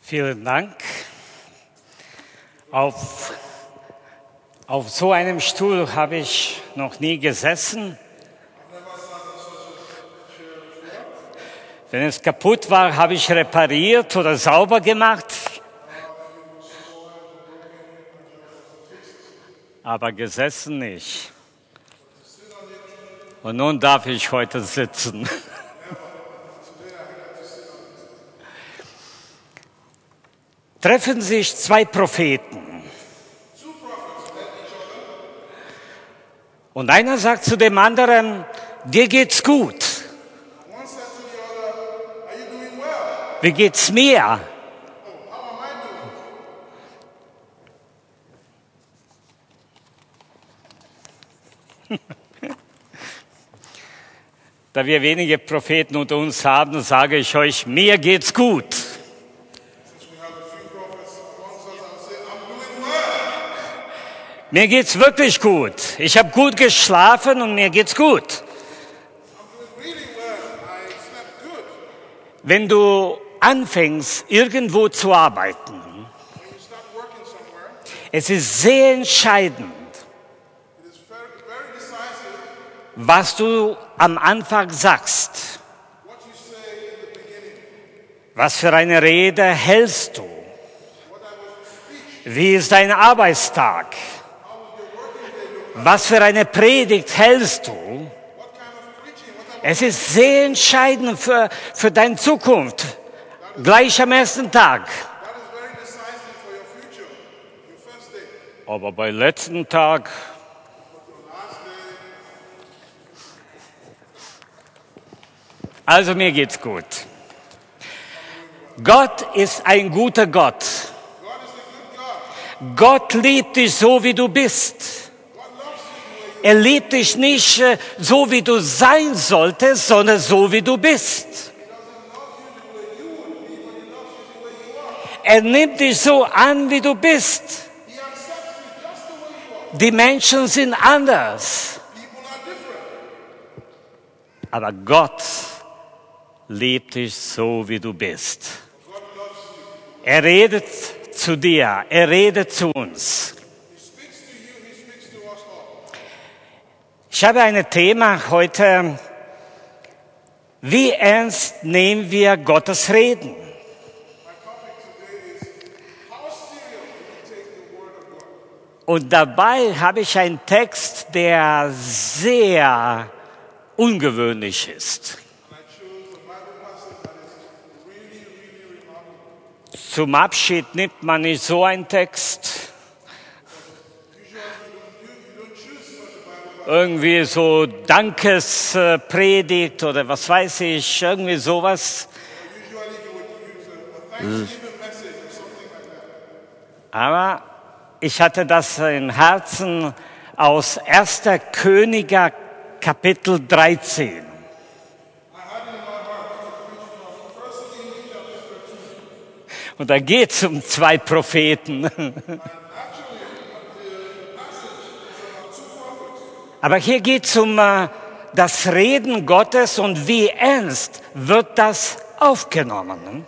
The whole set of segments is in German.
Vielen Dank. Auf so einem Stuhl habe ich noch nie gesessen. Wenn es kaputt war, habe ich repariert oder sauber gemacht. Aber gesessen nicht. Und nun darf ich heute sitzen. Treffen sich zwei Propheten. Und einer sagt zu dem anderen, dir geht's gut. Wie geht's mir? Da wir wenige Propheten unter uns haben, sage ich euch, mir geht's gut. Mir geht's wirklich gut. Ich habe gut geschlafen und mir geht's gut. Wenn du anfängst, irgendwo zu arbeiten, es ist sehr entscheidend, was du am Anfang sagst. Was für eine Rede hältst du? Wie ist dein Arbeitstag? Was für eine Predigt hältst du? Es ist sehr entscheidend für deine Zukunft, gleich am ersten Tag. Aber beim letzten Tag, also mir geht's gut. Gott ist ein guter Gott. Gott liebt dich so, wie du bist. Er liebt dich nicht so, wie du sein solltest, sondern so, wie du bist. Er nimmt dich so an, wie du bist. Die Menschen sind anders. Aber Gott liebt dich so, wie du bist. Er redet zu dir, er redet zu uns. Ich habe ein Thema heute, wie ernst nehmen wir Gottes Reden? Und dabei habe ich einen Text, der sehr ungewöhnlich ist. Zum Abschied nimmt man nicht so einen Text. Irgendwie so Dankespredigt oder was weiß ich, irgendwie sowas. Aber ich hatte das im Herzen aus 1. Könige Kapitel 13. Und da geht es um zwei Propheten. Aber hier geht es um das Reden Gottes und wie ernst wird das aufgenommen.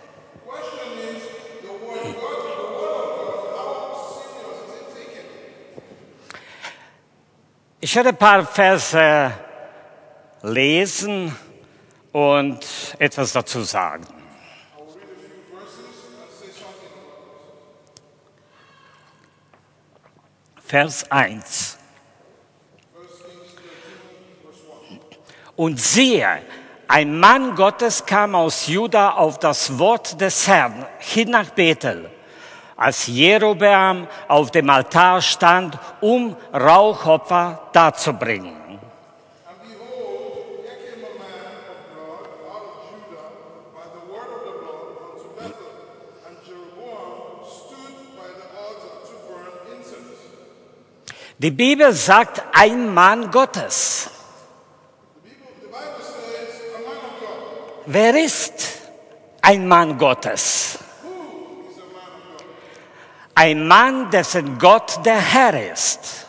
Ich werde ein paar Verse lesen und etwas dazu sagen. Vers 1. Und siehe, ein Mann Gottes kam aus Juda auf das Wort des Herrn hin nach Bethel, als Jerobeam auf dem Altar stand, um Rauchopfer darzubringen. Die Bibel sagt, ein Mann Gottes. Wer ist ein Mann Gottes? Ein Mann, dessen Gott der Herr ist.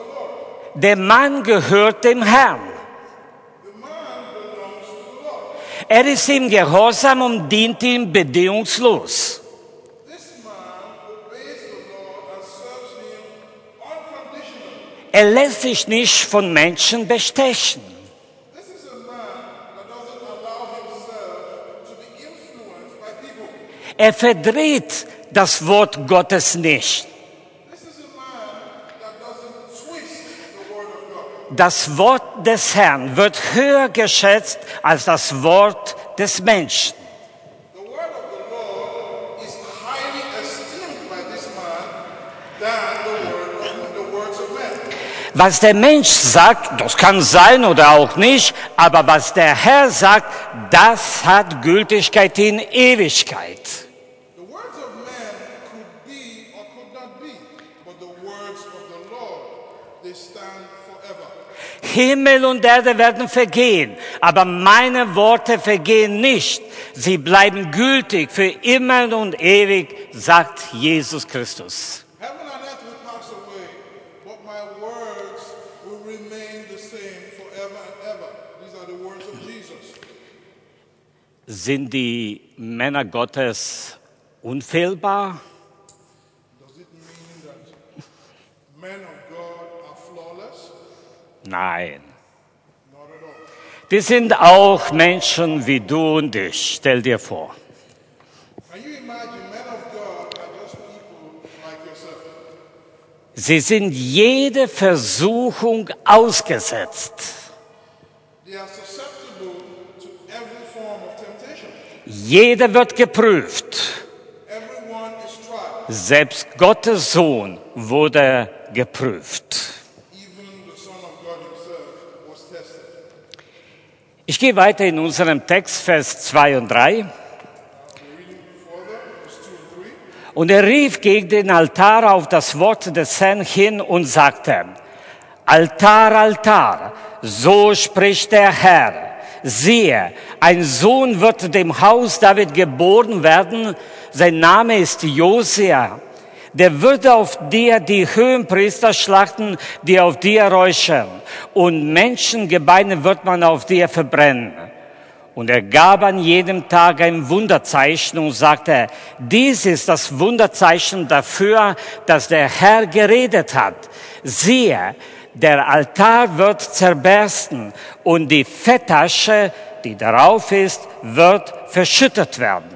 Der Mann gehört dem Herrn. Er ist ihm gehorsam und dient ihm bedingungslos. This man obeys the Lord and serves him unconditionally. Er lässt sich nicht von Menschen bestechen. This is a man that doesn't allow himself to be influenced by people. Er verdreht das Wort Gottes nicht. This is a man that doesn't twist the word of God. Das Wort des Herrn wird höher geschätzt als das Wort des Menschen. The word of the Lord is highly esteemed by this man than the words of men. Was der Mensch sagt, das kann sein oder auch nicht, aber was der Herr sagt, das hat Gültigkeit in Ewigkeit. The words of men could be or could not be, but the words of the Lord, they stand forever. Himmel und Erde werden vergehen, aber meine Worte vergehen nicht. Sie bleiben gültig für immer und ewig, sagt Jesus Christus. Heaven and earth will pass away, but my words will remain the same forever and ever. These are the words of Jesus. Sind die Männer Gottes unfehlbar? Does it mean that men of God are flawless? Nein. Not at all. Wir sind auch Menschen wie du und ich. Stell dir vor. Can you imagine men of God are just people like yourself? Sie sind jede Versuchung ausgesetzt. They are susceptible to every form of temptation. Jeder wird geprüft. Everyone is tried. Selbst Gottes Sohn wurde geprüft. Even the Son of God himself was tested. Ich gehe weiter in unserem Text, Vers 2 und 3. We're reading further, verse 2 and 3. Und er rief gegen den Altar auf das Wort des Herrn hin und sagte, Altar, Altar, so spricht der Herr. Siehe, ein Sohn wird dem Haus David geboren werden, sein Name ist Josia. Der würde auf dir die Höhenpriester schlachten, die auf dir räuchern, und Menschengebeine wird man auf dir verbrennen. Und er gab an jedem Tag ein Wunderzeichen und sagte, dies ist das Wunderzeichen dafür, dass der Herr geredet hat. Siehe, der Altar wird zerbersten und die Fetttasche, die darauf ist, wird verschüttet werden.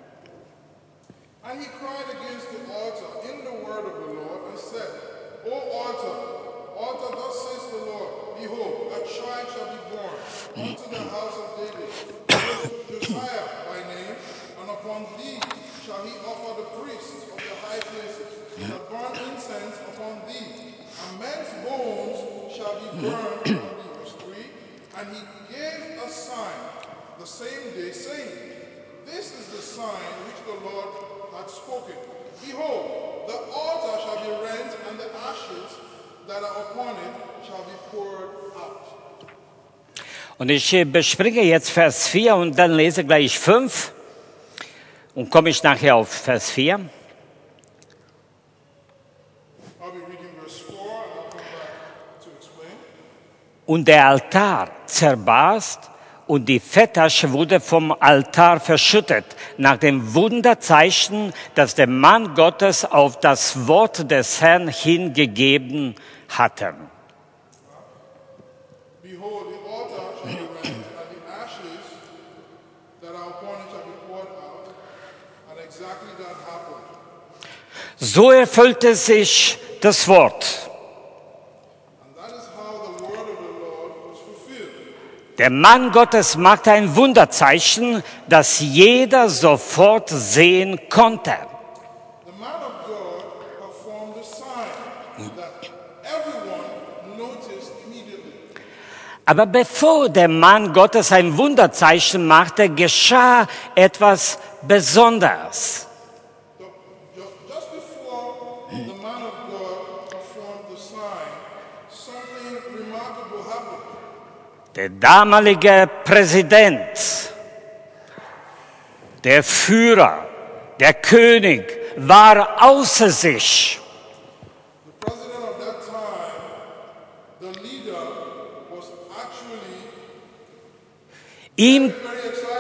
And he cried against the altar in the word of the Lord and said, O altar, altar, thus says the Lord, behold, a child shall be born unto the house of David, Josiah by name, and upon thee shall he offer the priests of the high places, shall burn incense upon thee, and men's bones shall be burned upon thee. Verse 3, and he gave a sign the same day, saying, this is the sign which the Lord had spoken. Behold, the altar shall be rent, and the ashes that are upon it shall be poured out. Und ich bespringe jetzt Vers 4 und dann lese gleich 5 und komme ich nachher auf Vers 4. I'll be reading verse 4 and I'll come back to explain. Und der Altar zerbarst und die Fetttasche wurde vom Altar verschüttet, nach dem Wunderzeichen, das der Mann Gottes auf das Wort des Herrn hingegeben hatte. Behold, the altar shall be rent, and the ashes that are upon it shall be poured out. And exactly that happened. So erfüllte sich das Wort. And that is how the word of the Lord was fulfilled. Der Mann Gottes machte ein Wunderzeichen, das jeder sofort sehen konnte. The man of God performed a sign that everyone noticed immediately. Aber bevor der Mann Gottes ein Wunderzeichen machte, geschah etwas Besonderes. Just before the man of God performed the sign, something remarkable happened. Der damalige Präsident, der Führer, der König war außer sich. The president of that time, the leader, was actually Ihm, very excited.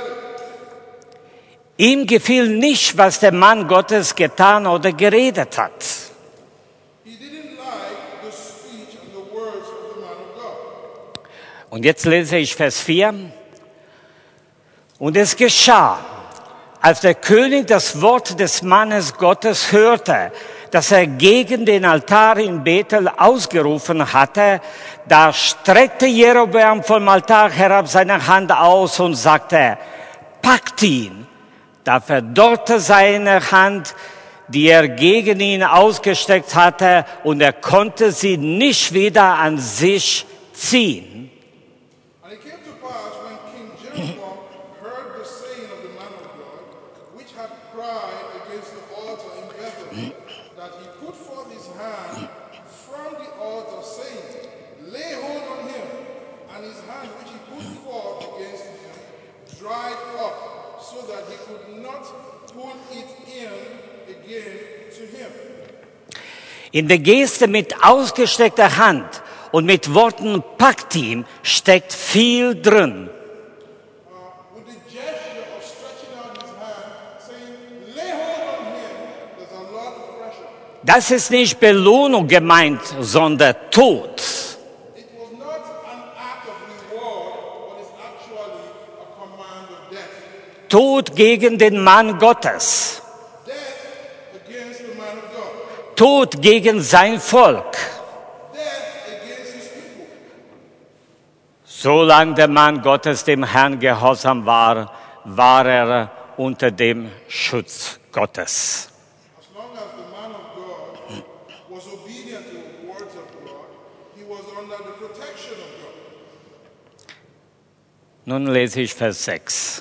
Ihm gefiel nicht, was der Mann Gottes getan oder geredet hat. He didn't like the speech and the words of the man of God. Und jetzt lese ich Vers 4. Und es geschah, als der König das Wort des Mannes Gottes hörte, das er gegen den Altar in Bethel ausgerufen hatte, da streckte Jerobeam vom Altar herab seine Hand aus und sagte, packt ihn. Da verdorrte seine Hand, die er gegen ihn ausgestreckt hatte, und er konnte sie nicht wieder an sich ziehen. And it came to pass when King Jeroboam heard the saying of the man of God, which had cried against the altar in Bethel, that he put forth his hand from the altar, saying, lay hold on him. And his hand which he put forth against him dried up, so that he could not pull it in again to him. In der Geste mit ausgestreckter Hand und mit Worten packt ihn steckt viel drin. With the gesture of stretching out his hand, saying, lay hold on him, there's a lot of pressure. Das ist nicht Belohnung gemeint, sondern Tod. It was not an act of reward, but it's actually a command of death. Tod gegen den Mann Gottes. Death against the man of God. Tod gegen sein Volk. Death against his people. Solange der Mann Gottes dem Herrn gehorsam war, war er unter dem Schutz Gottes. As long as the man of God was obedient to the words of God, he was under the protection of God. Nun lese ich Vers 6.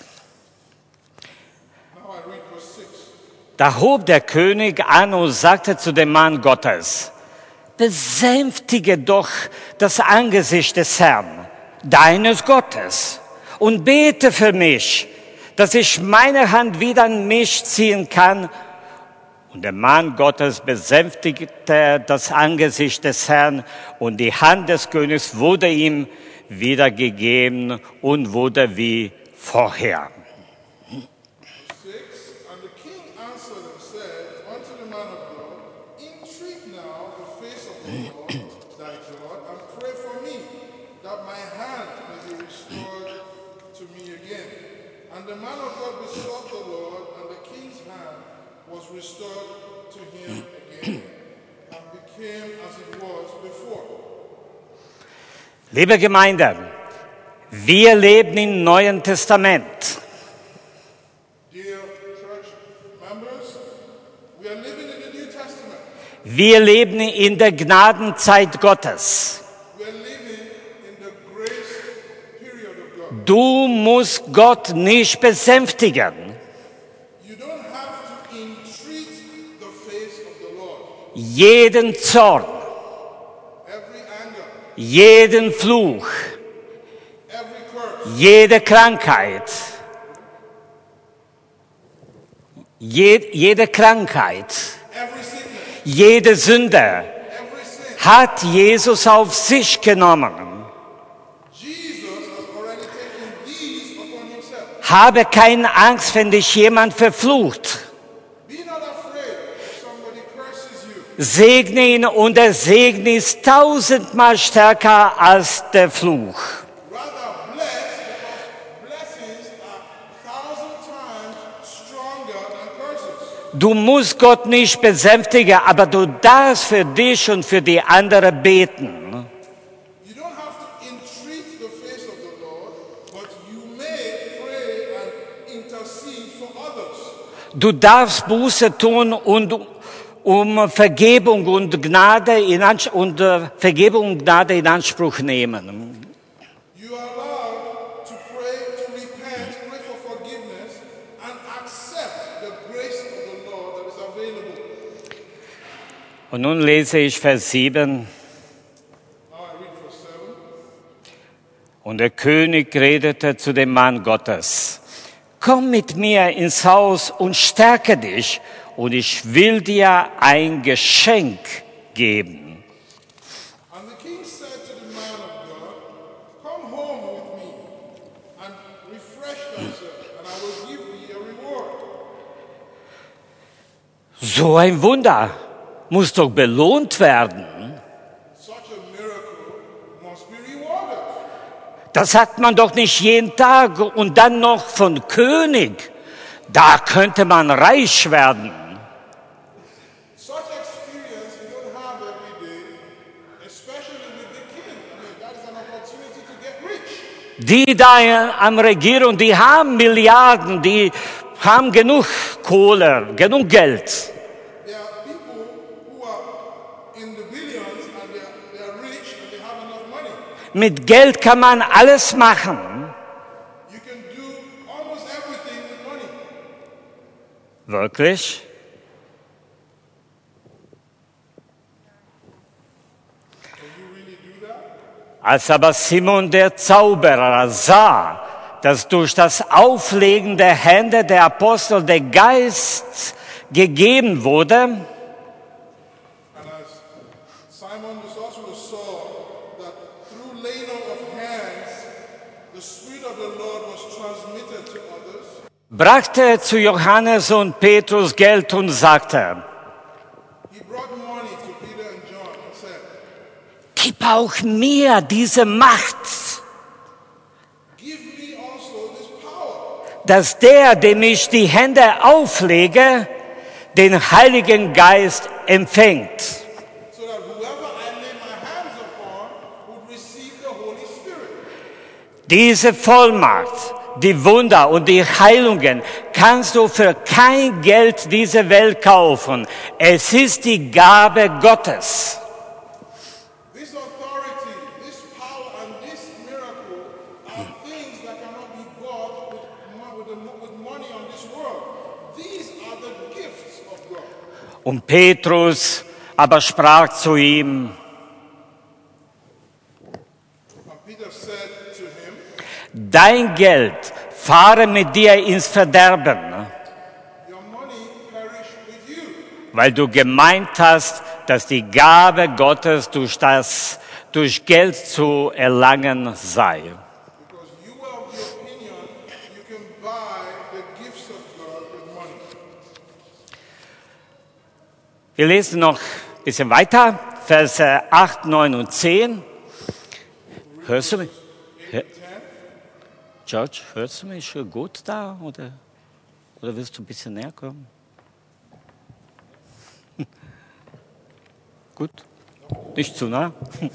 Now I read verse 6. Da hob der König an und sagte zu dem Mann Gottes, besänftige doch das Angesicht des Herrn, deines Gottes, und bete für mich, dass ich meine Hand wieder an mich ziehen kann. Und der Mann Gottes besänftigte das Angesicht des Herrn, und die Hand des Königs wurde ihm wiedergegeben und wurde wie vorher. 6. And the king answered and said unto the man of God, entreat now the face of the Lord thy God, and pray for me, that my hand may be restored to me again. And the man of God besought the Lord, and the king's hand was restored to him again, and became as it was before. Liebe Gemeinde, wir leben im Neuen Testament. Dear church members, we are living in the New Testament. Wir leben in der Gnadenzeit Gottes. We are living in the grace period of God. Du musst Gott nicht besänftigen. You don't have to entreat the face of the Lord. Jeden Zorn, Every anger, jeden Fluch, every curse, jede Krankheit, jede Krankheit, every sickness, jede Sünde every sin. hat Jesus auf sich genommen. Jesus has already taken these upon himself. Habe keine Angst, wenn dich jemand verflucht. Be not afraid if somebody curses you. Segne ihn, und der Segen ist 1000-mal stärker als der Fluch. Rather bless, because blessings are 1,000 times stronger than curses. Du musst Gott nicht besänftigen, aber du darfst für dich und für die anderen beten. You don't have to entreat the face of the Lord, but you may pray and intercede for others. Du darfst Buße tun und um Vergebung und Gnade Vergebung und Gnade in Anspruch nehmen. You are allowed to pray, to repent, pray for forgiveness, and accept the grace of the Lord that is available. Und nun lese ich Vers 7. Now I read verse 7. Und der König redete zu dem Mann Gottes: Komm mit mir ins Haus und stärke dich, und ich will dir ein Geschenk geben. And the king said to the man of God, come home with me and refresh thyself, and I will give thee a reward. So ein Wunder muss doch belohnt werden. Such a miracle must be rewarded. Das hat man doch nicht jeden Tag und dann noch von König. Da könnte man reich werden. Such experience you don't have every day, especially with the king. I mean, that is an opportunity to get rich. Die da am Regieren, die haben Milliarden, die haben genug Kohle, genug Geld. There are people who are in the billions and they are rich and they have enough money. Mit Geld kann man alles machen. You can do almost everything with money. Wirklich? Can you really do that? Als aber Simon der Zauberer sah, dass durch das Auflegen der Hände der Apostel der Geist gegeben wurde, And as Simon the sorcerer saw that through laying on of hands, the Spirit of the Lord was transmitted to others, brachte er zu Johannes und Petrus Geld und sagte, he brought money to Peter and John and said, gib auch mir diese Macht, give me also this power, dass der, dem ich die Hände auflege, den Heiligen Geist empfängt. so that whoever I lay my hands upon would receive the Holy Spirit. Diese Vollmacht, die Wunder und die Heilungen kannst du für kein Geld dieser Welt kaufen. Es ist die Gabe Gottes. This authority, this power, and this miracle are things that cannot be bought with money on this world. These are the gifts of God. Und Petrus aber sprach zu ihm, And Peter said to him, dein Geld fahre mit dir ins Verderben, your money perish with you, weil du gemeint hast, dass die Gabe Gottes durch Geld zu erlangen sei. because you are of the opinion you can buy the gifts of God with money. Wir lesen noch ein bisschen weiter, Verse 8, 9 und 10. Hörst du mich? George, hörst du mich schon gut da oder willst du ein bisschen näher kommen? Gut? Nicht zu nah?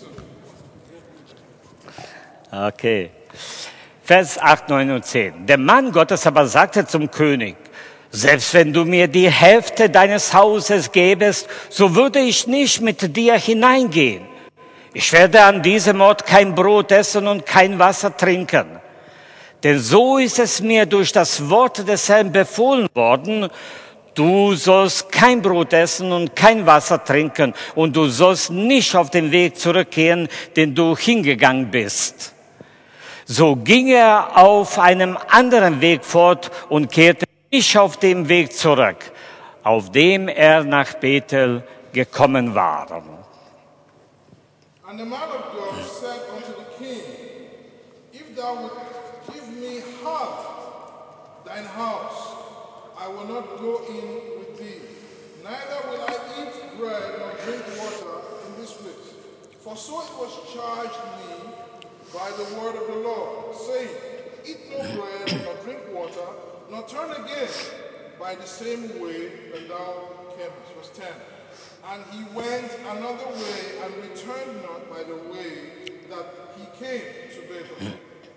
Okay. Vers 8, 9 und 10. Der Mann Gottes aber sagte zum König, selbst wenn du mir die Hälfte deines Hauses gäbest, so würde ich nicht mit dir hineingehen. Ich werde an diesem Ort kein Brot essen und kein Wasser trinken. Denn so ist es mir durch das Wort des Herrn befohlen worden, du sollst kein Brot essen und kein Wasser trinken und du sollst nicht auf den Weg zurückkehren, den du hingegangen bist. So ging er auf einem anderen Weg fort und kehrte nicht auf dem Weg zurück, auf dem er nach Bethel gekommen war. And the man of God said unto the king, if thou wilt give me half thine house, I will not go in with thee, neither will I eat bread nor drink water in this place. For so it was charged me by the word of the Lord, saying, eat no bread nor drink water, nor turn again by the same way that thou camest. Verse 10. And he went another way and returned not by the way that he came to Bethel.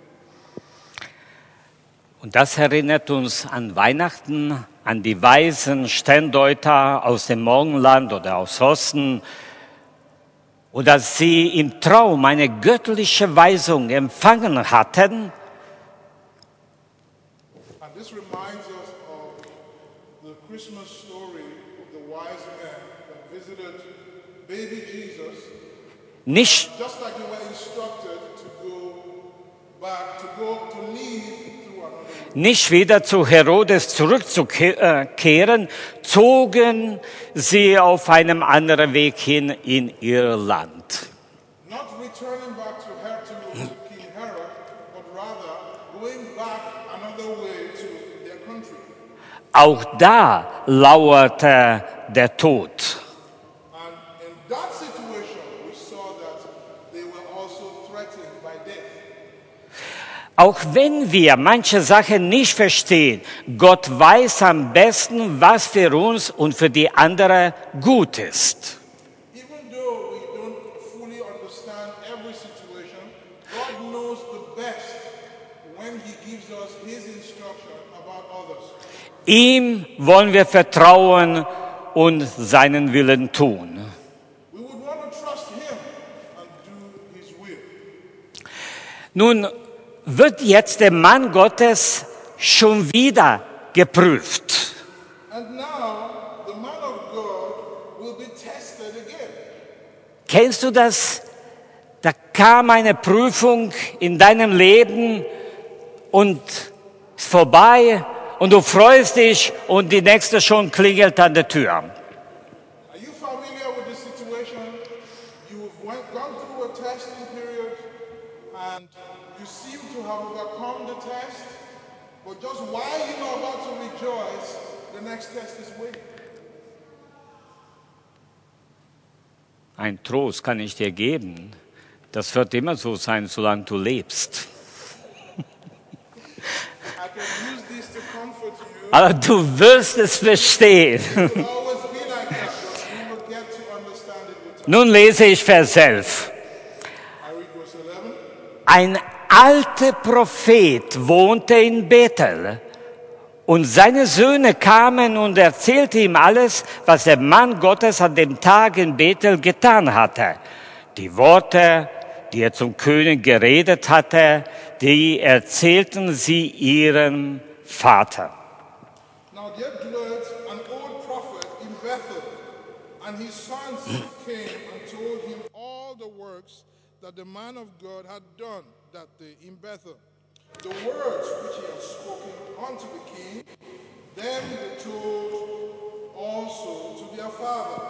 Und das erinnert uns an Weihnachten, an die weisen Sterndeuter aus dem Morgenland oder aus Osten, und dass sie im Traum eine göttliche Weisung empfangen hatten. And this reminds us of the Christmas story of the wise men that visited baby Jesus, Nicht, just like they were instructed to leave through another way. nicht wieder zu Herodes zurückzukehren, zogen sie auf einem anderen Weg hin in ihr Land. Not returning back to King Herod, but rather going back another way to their country. Auch da lauerte der Tod. And in that situation, we saw that they were also threatened by death. Auch wenn wir manche Sachen nicht verstehen, Gott weiß am besten, was für uns und für die anderen gut ist. Even though we don't fully understand every situation, God knows the best when He gives us His instruction about others. Ihm wollen wir vertrauen und seinen Willen tun. We would want to trust Him and do His will. Nun wird jetzt der Mann Gottes schon wieder geprüft. And now the man of God will be tested again. Kennst du das? Da kam eine Prüfung in deinem Leben und ist vorbei und du freust dich und die nächste schon klingelt an der Tür. Are you familiar with the situation? You've gone through a testing period and you seem to have overcome the test, but just while you are about to rejoice, the next test is waiting. Ein Trost kann ich dir geben. Das wird immer so sein, solange du lebst. I can use this to comfort you. Aber du wirst es verstehen. It will always be like that, but you will get to understand it with time. Nun lese ich Vers 11. I read verse 11. Ein alter Prophet wohnte in Bethel und seine Söhne kamen und erzählten ihm alles, was der Mann Gottes an dem Tag in Bethel getan hatte. Die Worte, die er zum König geredet hatte, die erzählten sie ihrem Vater. Now there dwelt an old prophet in Bethel, and his sons came and told him all the works that the man of God had done that day in Bethel. The words which he had spoken unto the king, them they told also to their father.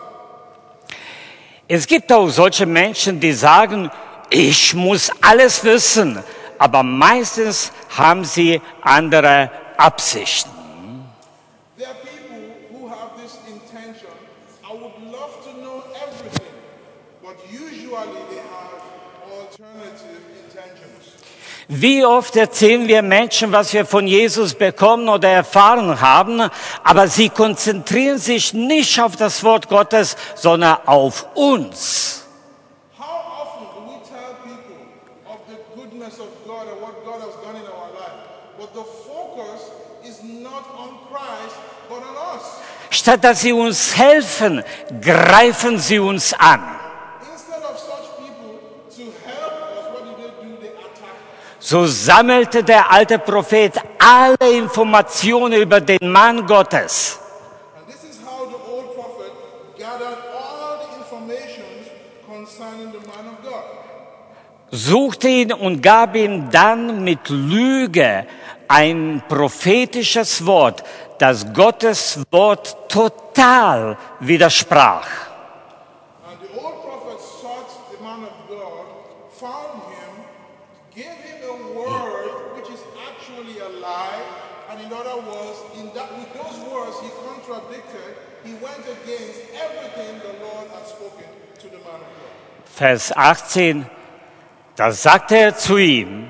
Es gibt auch solche Menschen, die sagen, ich muss alles wissen, aber meistens haben sie andere Absichten. There are people who have this intention. I would love to know everything, but usually they have alternative intentions. Wie oft erzählen wir Menschen, was wir von Jesus bekommen oder erfahren haben, aber sie konzentrieren sich nicht auf das Wort Gottes, sondern auf uns. How often do we tell people of the goodness of God and what God has done in our life, but the focus is not on Christ, but on us? Statt dass sie uns helfen, greifen sie uns an. Instead of such people to help us, what do? They attack us. So sammelte der alte Prophet alle Informationen über den Mann Gottes. And this is how the old prophet gathered all the information concerning the man of God. Suchte ihn und gab ihm dann mit Lüge ein prophetisches Wort, das Gottes Wort total widersprach. And the old prophet sought the man of God, found him, gave him a word which is actually a lie, and in other words, with those words he contradicted, he went against everything the Lord had spoken to the man of God. Vers 18, da sagte er zu ihm,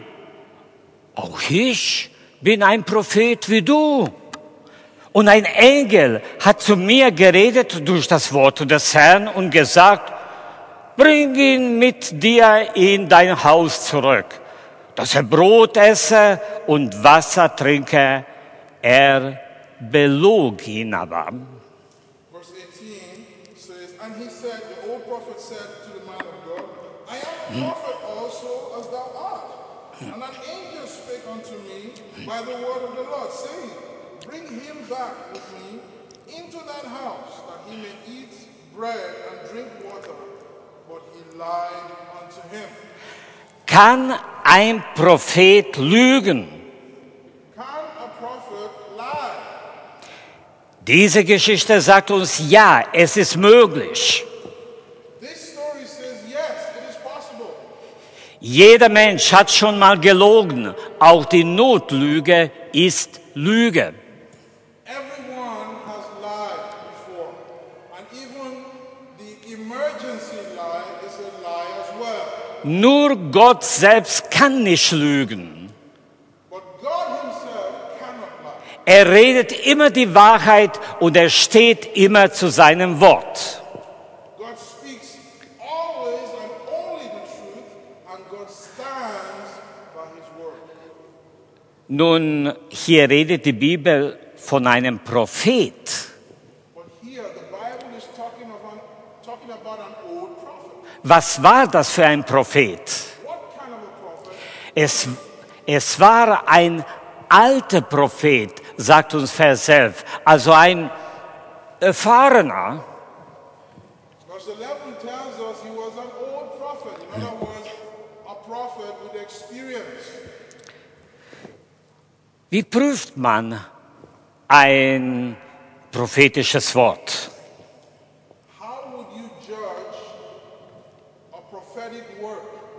auch ich bin ein Prophet wie du. Und ein Engel hat zu mir geredet durch das Wort des Herrn und gesagt, bring ihn mit dir in dein Haus zurück, dass er Brot esse und Wasser trinke. Er belog ihn aber. Verse 18 says, and he said, the old prophet said to the man of God, I am a prophet also as thou art. And an angel spake unto me by the word of the Lord, saying, bring him back with me into that house, that he may eat bread and drink water. But he lied unto him. Kann ein Prophet lügen? Can a prophet lie? Diese Geschichte sagt uns, ja, es ist möglich. This story says, yes, it is possible. Jeder Mensch hat schon mal gelogen. Auch die Notlüge ist Lüge. Everyone has lied before. Nur Gott selbst kann nicht lügen. But God himself cannot lie. Er redet immer die Wahrheit und er steht immer zu seinem Wort. God speaks always and only the truth, and God stands by his word. Nun, hier redet die Bibel von einem Prophet. But here the Bible is talking about an old prophet. Was war das für ein Prophet? What kind of a prophet? Es war ein alter Prophet, sagt uns Vers 11, also ein erfahrener. Verse 11 tells us he was an old prophet. In other words, a prophet with experience. Wie prüft man ein prophetisches Wort? How would you judge a prophetic word?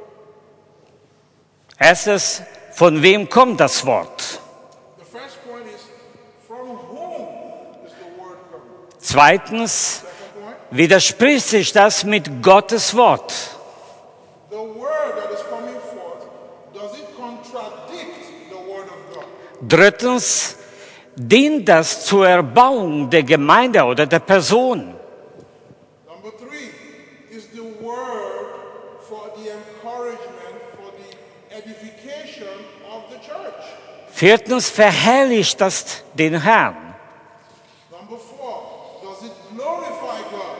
Erstes, von wem kommt das Wort? The first point is, from whom is the word coming? Zweitens, Second point, widerspricht sich das mit Gottes Wort? the word that is coming forth, does it contradict the word of God? Drittens, dient das zur Erbauung der Gemeinde oder der Person? Number 3, is the word for the encouragement, for the edification of the church? Viertens, verherrlicht das den Herrn? Number 4, does it glorify God?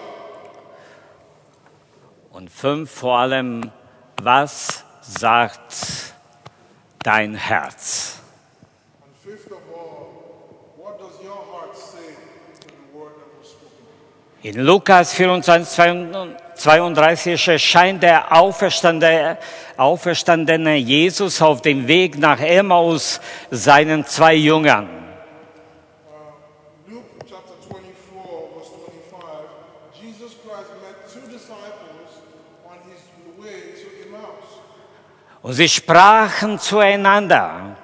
Und 5, vor allem, was sagt dein Herz? And fifth of all, what does your heart say to the word that was spoken? In Lukas 24, 32 erscheint der auferstandene Jesus auf dem Weg nach Emmaus seinen 2 Jüngern. Luke chapter 24, verse 25, Jesus Christ met 2 disciples on his way to Emmaus. Und sie sprachen zueinander.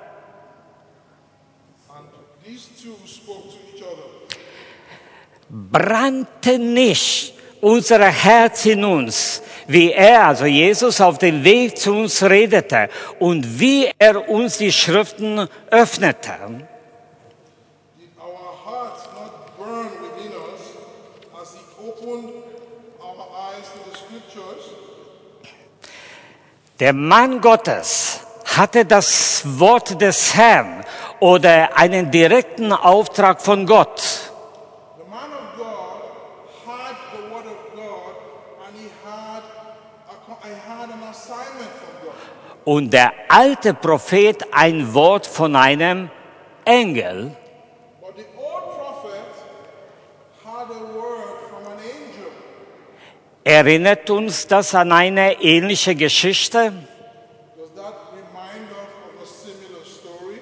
And these two spoke to each other. Brannte nicht unser Herz in uns, wie er, also Jesus, auf dem Weg zu uns redete und wie er uns die Schriften öffnete. Did our hearts not burn within us as he opened our eyes to the scriptures? Der Mann Gottes hatte das Wort des Herrn oder einen direkten Auftrag von Gott. The man of God had the word of God, and he had an assignment from God. Und der alte Prophet ein Wort von einem Engel. But the old prophet had a word from an angel. Erinnert uns das an eine ähnliche Geschichte? Does that remind us of a similar story?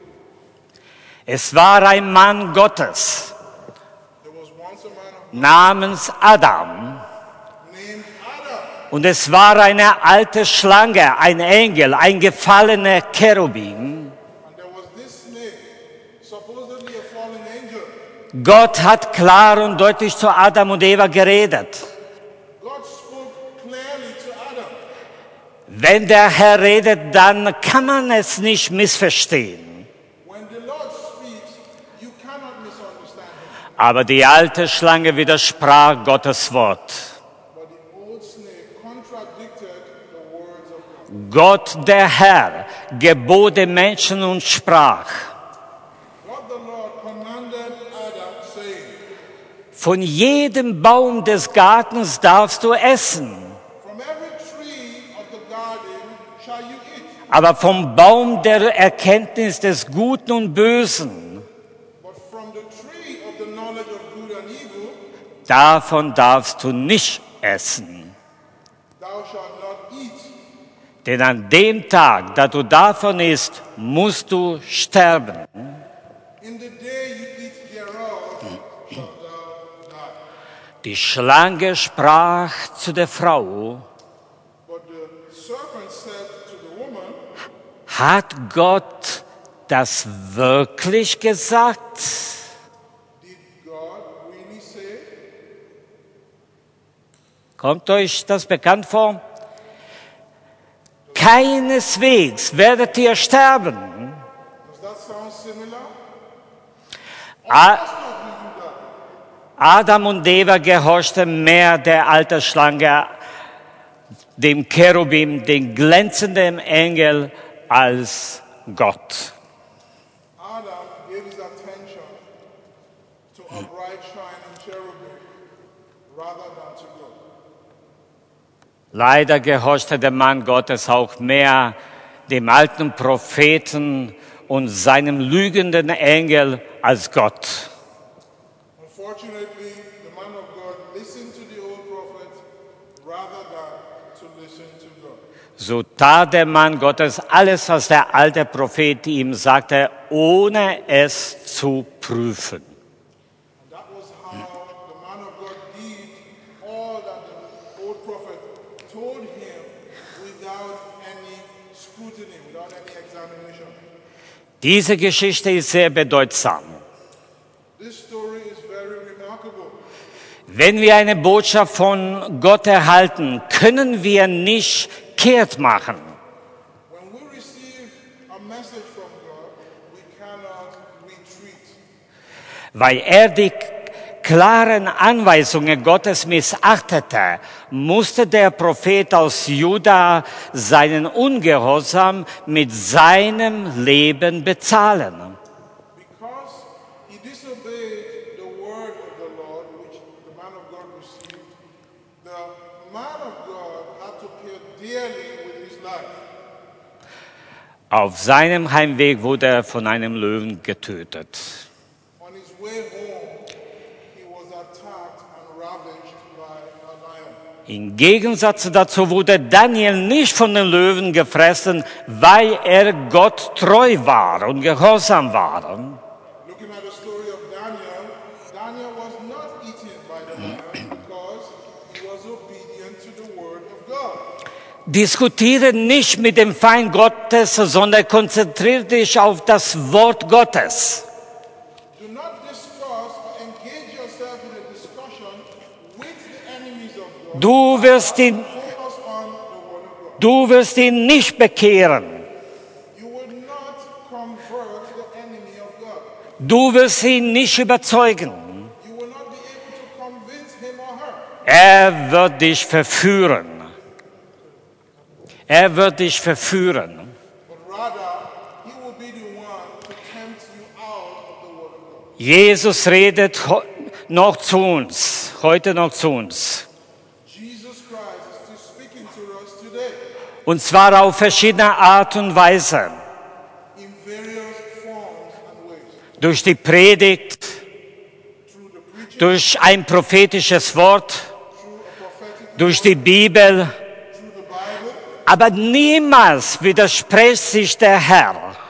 Es war ein Mann Gottes There was once a man of namens Adam. named Adam, Und es war eine alte Schlange, ein Engel, ein gefallener Cherubim. and there was this snake, supposedly a fallen angel. Gott hat klar und deutlich zu Adam und Eva geredet. God spoke clearly to Adam. Wenn der Herr redet, dann kann man es nicht missverstehen. When the Lord speaks, you cannot misunderstand him. Aber die alte Schlange widersprach Gottes Wort. But the old snake contradicted the words of God. Gott, der Herr, gebot den Menschen und sprach: God the Lord commanded Adam, saying, Von jedem Baum des Gartens darfst du essen, from every tree of the garden shall you eat, aber vom Baum der Erkenntnis des Guten und Bösen, but from the tree of the knowledge of good and evil davon darfst du nicht essen. thou shalt not eat. Denn an dem Tag, da du davon isst, musst du sterben. In the day you eat thereof shalt thou die. Die Schlange sprach zu der Frau: But the serpent said to the woman, Hat Gott das wirklich gesagt? did God really say? Kommt euch das bekannt vor? keineswegs werdet ihr sterben. Does that sound similar? A- That's not who Judah. Adam und Eva gehorchten mehr der alten Schlange, dem Cherubim, dem glänzenden Engel, als Gott. Adam gave his attention to a bright shining cherubim rather than to God. Leider gehorchte der Mann Gottes auch mehr dem alten Propheten und seinem lügenden Engel als Gott. Unfortunately, the man of God listened to the old prophet rather than to listen to God. So tat der Mann Gottes alles, was der alte Prophet ihm sagte, ohne es zu prüfen. And that was how the man of God did all that the old prophet told him without any scrutiny, without any examination. Diese Geschichte ist sehr bedeutsam. This story is very remarkable. Wenn wir eine Botschaft von Gott erhalten, können wir nicht kehrt machen. When we receive a message from God, we cannot retreat. Weil er die klaren Anweisungen Gottes missachtete, musste der Prophet aus Juda seinen Ungehorsam mit seinem Leben bezahlen. Because he disobeyed the word of the Lord, which the man of God received, the man of God had to pay dearly with his life. Auf seinem Heimweg wurde er von einem Löwen getötet. On his way home, he was attacked and ravaged by a lion. Im Gegensatz dazu wurde Daniel nicht von den Löwen gefressen, weil er Gott treu war und gehorsam war. Looking at the story of Daniel, Daniel was not eaten by the lion because he was obedient to the word of God. Diskutiere nicht mit dem Feind Gottes, sondern konzentriere dich auf das Wort Gottes. Do not discuss or engage yourself in a discussion with the enemies of God. Du wirst ihn, Focus on the word of God. du wirst ihn nicht bekehren. You will not convert the enemy of God. Du wirst ihn nicht überzeugen. You will not be able to convince him or her. Er wird dich verführen. Er wird dich verführen. But rather, he will be the one to tempt you out of the word of God. Jesus redet noch zu uns, heute noch zu uns. Jesus Christ is still speaking to us today Und zwar auf verschiedene Art und Weise. in various forms and ways. Durch die Predigt, Through the preaching, durch ein prophetisches Wort, through a prophetic, durch die Bibel. through the Bible, Aber niemals widerspricht sich der Herr.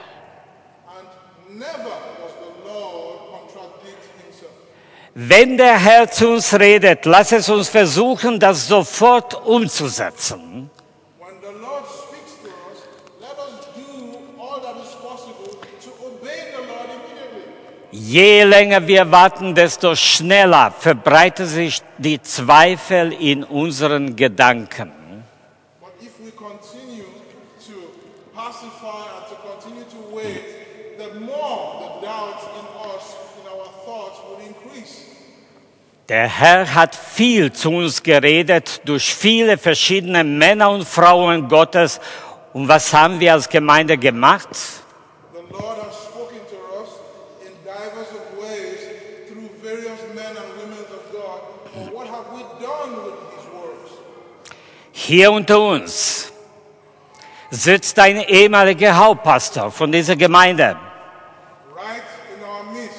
and never does the Lord contradict himself. Wenn der Herr zu uns redet, lass es uns versuchen, das sofort umzusetzen. When the Lord speaks to us, let us do all that is possible to obey the Lord immediately. Je länger wir warten, desto schneller verbreiten sich die Zweifel in unseren Gedanken. But if we continue to pacify and to continue to wait, the more the doubts in us, in our thoughts will increase. Der Herr hat viel zu uns geredet durch viele verschiedene Männer und Frauen Gottes. Und was haben wir als Gemeinde gemacht? The Lord has spoken to us in diverse of ways through various men and women of God. But what have we done with these words? Hier unter uns sitzt ein ehemaliger Hauptpastor von dieser Gemeinde. Right in our midst,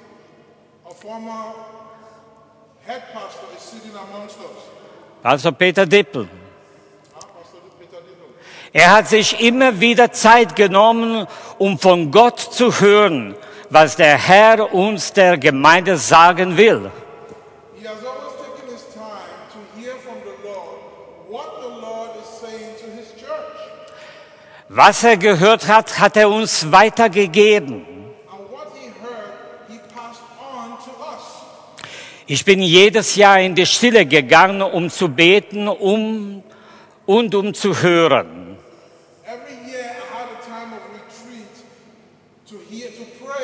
a former head pastor is sitting amongst us. Also Peter Dippel. Pastor Peter Dino. Er hat sich immer wieder Zeit genommen, um von Gott zu hören, was der Herr uns der Gemeinde sagen will. He has always taken his time to hear from the Lord what the Lord is saying to his church. Was er gehört hat, hat er uns weitergegeben. And what he heard, he passed on to us. Ich bin jedes Jahr in die Stille gegangen, um zu beten, um zu hören.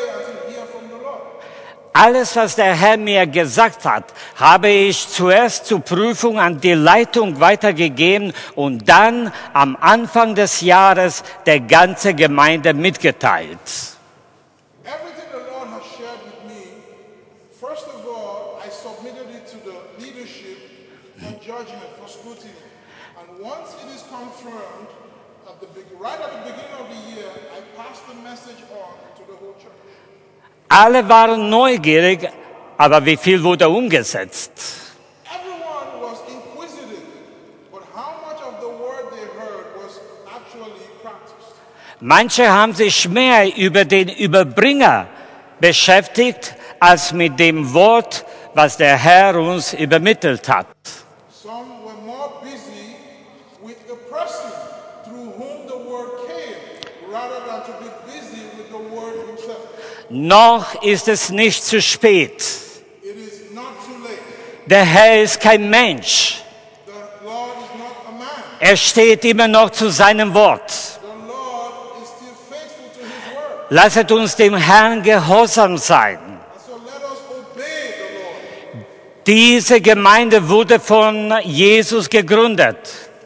until you hear from the Lord. Alles, was der Herr mir gesagt hat, habe ich zuerst zur Prüfung an die Leitung weitergegeben und dann am Anfang des Jahres der ganzen Gemeinde mitgeteilt. Everything the Lord has shared with me, first of all, I submitted it to the leadership for judgment, for scrutiny. And once it is confirmed, right at the beginning of the year, I passed the message on to the whole church. Alle waren neugierig, aber wie viel wurde umgesetzt? Everyone was inquisitive, but how much of the word they heard was actually practiced? Manche haben sich mehr über den Überbringer beschäftigt, als mit dem Wort, was der Herr uns übermittelt hat. Some were more busy with the person through whom the word came, rather than to be busy with the word himself. Noch ist es nicht zu spät. It is not too late. Der Herr ist kein Mensch. The Lord is not a man. Er steht immer noch zu seinem Wort. The Lord is still faithful to his word. Lasset uns dem Herrn gehorsam sein. And so let us obey the Lord. Diese Gemeinde wurde von Jesus gegründet.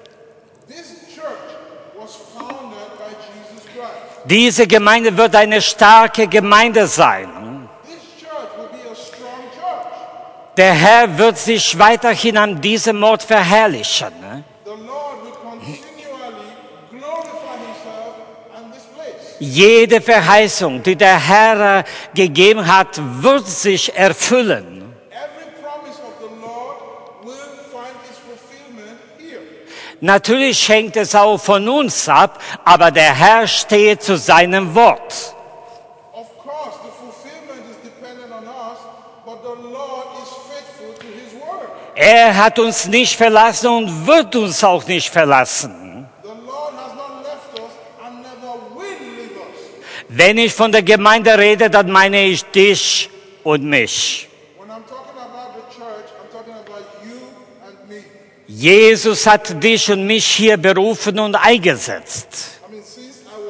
This church was founded by Jesus Christ. Diese Gemeinde wird eine starke Gemeinde sein. This church will be a strong church. Der Herr wird sich weiterhin an diesem Ort verherrlichen. The Lord will continually glorify himself in this place. Jede Verheißung, die der Herr gegeben hat, wird sich erfüllen. Every promise of the Lord will find its fulfillment here. Natürlich hängt es auch von uns ab, aber der Herr steht zu seinem Wort. Of course, the fulfillment is dependent on us, but the Lord is faithful to his word. Er hat uns nicht verlassen und wird uns auch nicht verlassen. The Lord has not left us and never will leave us. Wenn ich von der Gemeinde rede, dann meine ich dich und mich. When I'm talking about the church, I'm talking about you and me. Jesus hat dich und mich hier berufen und eingesetzt. I mean, since I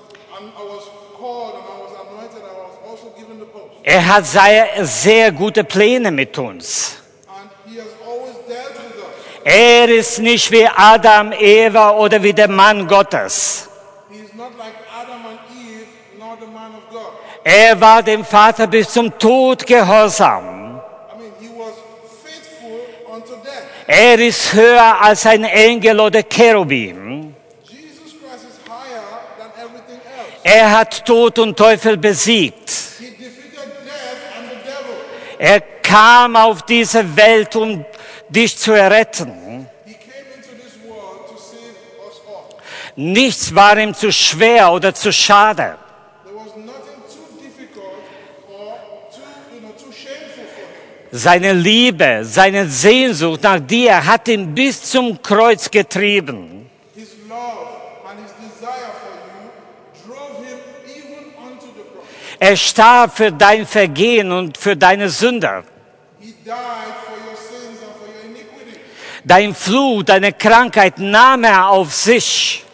was called and I was anointed, I was also given the post. Er hat sehr gute Pläne mit uns. And he has always dealt with us. Er ist nicht wie Adam, Eva oder wie der Mann Gottes. He is not like Adam and Eve, nor the man of God. Er war dem Vater bis zum Tod gehorsam. I mean, he was faithful unto death. Er ist höher als ein Engel oder Cherubim. Jesus Christ is higher than everything else. Er hat Tod und Teufel besiegt. He defeated death and the devil. Er kam auf diese Welt, um dich zu erretten. He came into this world to save us all. Nichts war ihm zu schwer oder zu schade. There was nothing too difficult or too shameful for him. Seine Liebe, seine Sehnsucht nach dir hat ihn bis zum Kreuz getrieben. His love and his desire for you drove him even unto the cross. Er starb für dein Vergehen und für deine Sünder. He died for your sins and for your iniquity. Dein Fluch, deine Krankheit nahm er auf sich.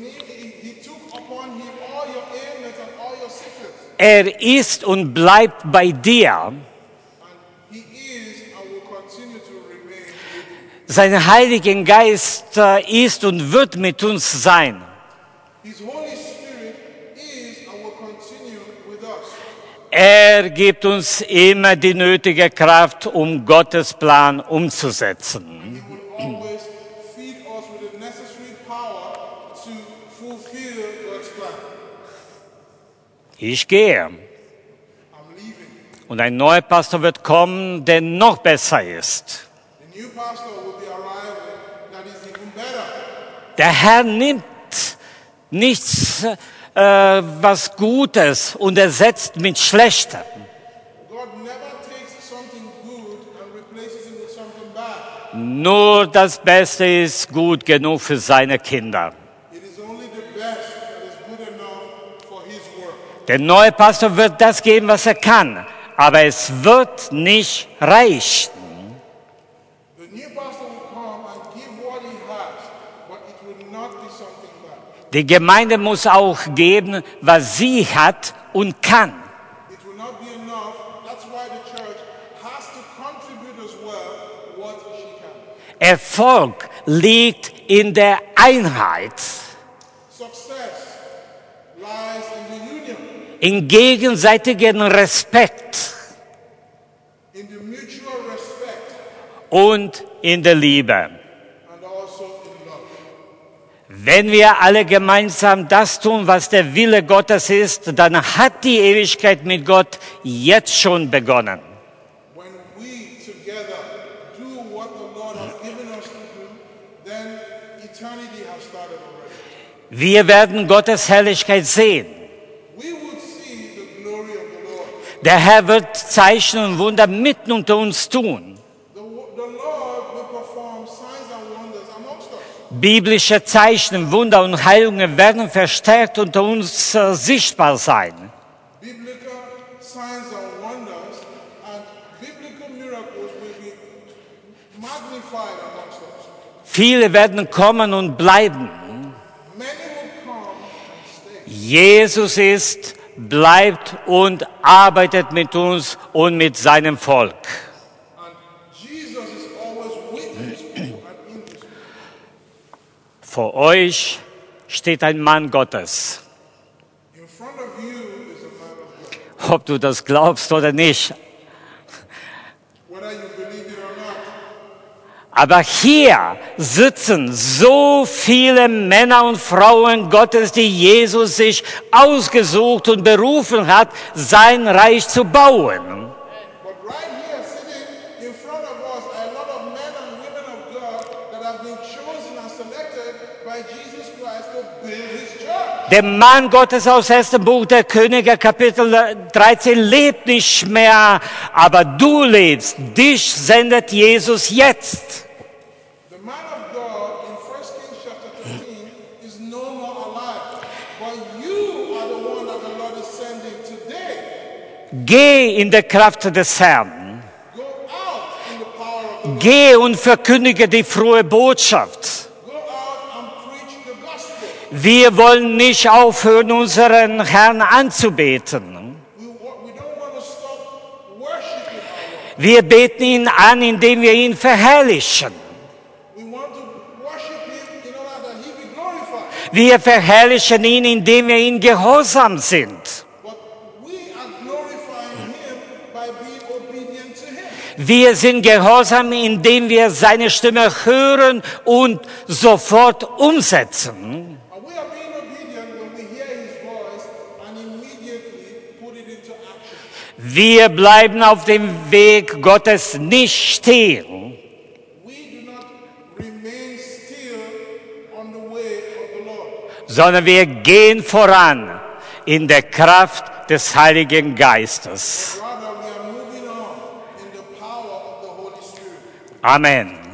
He took upon him all your ailments and all your sickness. Er ist und bleibt bei dir. And he is and will continue to remain with you. Sein Heiliger Geist ist und wird mit uns sein. His Holy Spirit is and will continue with us. Er gibt uns immer die nötige Kraft, um Gottes Plan umzusetzen. He will always feed us with the necessary power to fulfill God's plan. Ich gehe. I'm leaving. Und ein neuer Pastor wird kommen, der noch besser ist. The new pastor will be arriving that is even better. Der Herr nimmt nichts, was Gutes und ersetzt mit Schlechtem. God never takes something good and replaces it with something bad. Nur das Beste ist gut genug für seine Kinder. It is only the best that is good enough for his work. Der neue Pastor wird das geben, was er kann, aber es wird nicht reichen. The new pastor will come and give what he has, but it will not be something bad. Die Gemeinde muss auch geben, was sie hat und kann. The not be enough. That's why the church has to contribute as well what she can. Erfolg liegt in der Einheit, Success lies in the union, im gegenseitigen Respekt in the mutual respect, und in der Liebe. and also in love. Wenn wir alle gemeinsam das tun, was der Wille Gottes ist, dann hat die Ewigkeit mit Gott jetzt schon begonnen. When we together do what the Lord has given us to do, then eternity has started already. Wir werden Gottes Herrlichkeit sehen. We would see the glory of the Lord. Der Herr wird Zeichen und Wunder mitten unter uns tun. The Lord will perform signs and wonders amongst us. Biblische Zeichen, Wunder und Heilungen werden verstärkt unter uns sichtbar sein. Biblical signs and wonders and biblical miracles will be magnified amongst us. Viele werden kommen und bleiben. Many will come and stay. Jesus ist, bleibt und arbeitet mit uns und mit seinem Volk. And Jesus is always with his people and in his people. Vor euch steht ein Mann Gottes. In front of you is a man of God. Ob du das glaubst oder nicht. Whether you believe it or not, Aber hier sitzen so viele Männer und Frauen Gottes, die Jesus sich ausgesucht und berufen hat, sein Reich zu bauen. but right here sitting in front of us are a lot of men and women of God that have been chosen and selected by Jesus Christ to build his church. Der Mann Gottes aus 1. Buch der Könige, Kapitel 13, lebt nicht mehr, aber du lebst. Dich sendet Jesus jetzt. The man of God in 1 Kings chapter 13 is no more alive, but you are the one that the Lord is sending today. Geh in der Kraft des Herrn. Go out in the power of the Lord. Geh und verkündige die frohe Botschaft. Go out and preach the gospel. Wir wollen nicht aufhören, unseren Herrn anzubeten. We don't want to stop worshiping our Lord. Wir beten ihn an, indem wir ihn verherrlichen. We want to worship him in order that he be glorified. Wir verherrlichen ihn, indem wir ihm gehorsam sind. But we are glorifying him by being obedient to him. Wir sind gehorsam, indem wir seine Stimme hören und sofort umsetzen. And we are being obedient when we hear his voice and immediately put it into action. Wir bleiben auf dem Weg Gottes nicht stehen. We do not remain still on the way of the Lord, Sondern wir gehen voran in der Kraft des Heiligen Geistes. rather we are moving on in the power of the Holy Spirit. Amen.